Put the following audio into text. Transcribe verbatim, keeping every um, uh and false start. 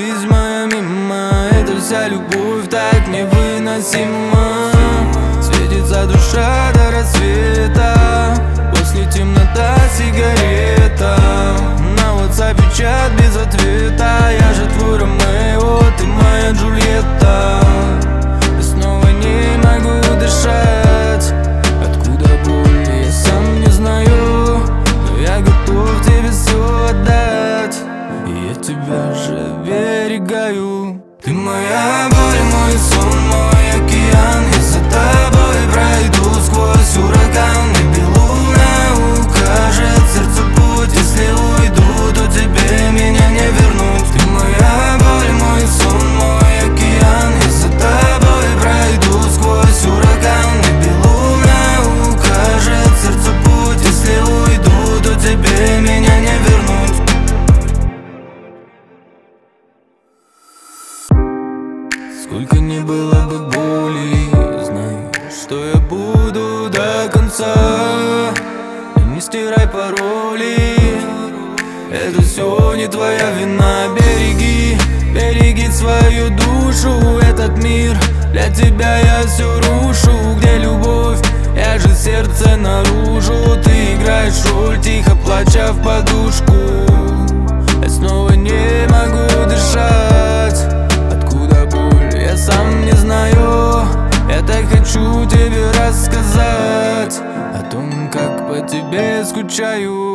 жизнь моя мимо. Эта вся любовь так невыносима. Светится душа до рассвета, после темнота сигарета. На WhatsApp чат без ответа. Я же твой Ромео, ты моя Джульетта. Я снова не могу дышать. Откуда боль, я сам не знаю, но я готов тебе все отдать, и я тебя же оберегаю. Ты моя боль, мой сон, мой океан. Я за тобой пройду сквозь ураган. Небе луна укажет сердцу путь. Если уйду, то тебе меня не вернуть. Ты моя боль, мой сон, мой океан. Я за тобой пройду сквозь ураган. Небе луна укажет сердцу путь. Если уйду, то тебе меня не вернуть. Сколько не было бы боли, знаю, что я буду до конца. И не стирай пароли, это все не твоя вина. Береги, береги свою душу. Этот мир, для тебя я все рушу. Где любовь, я же сердце наружу. Ты играешь роль, тихо плача в подушку. Я снова не могу дышать. Я сам не знаю, я так хочу тебе рассказать о том, как по тебе скучаю.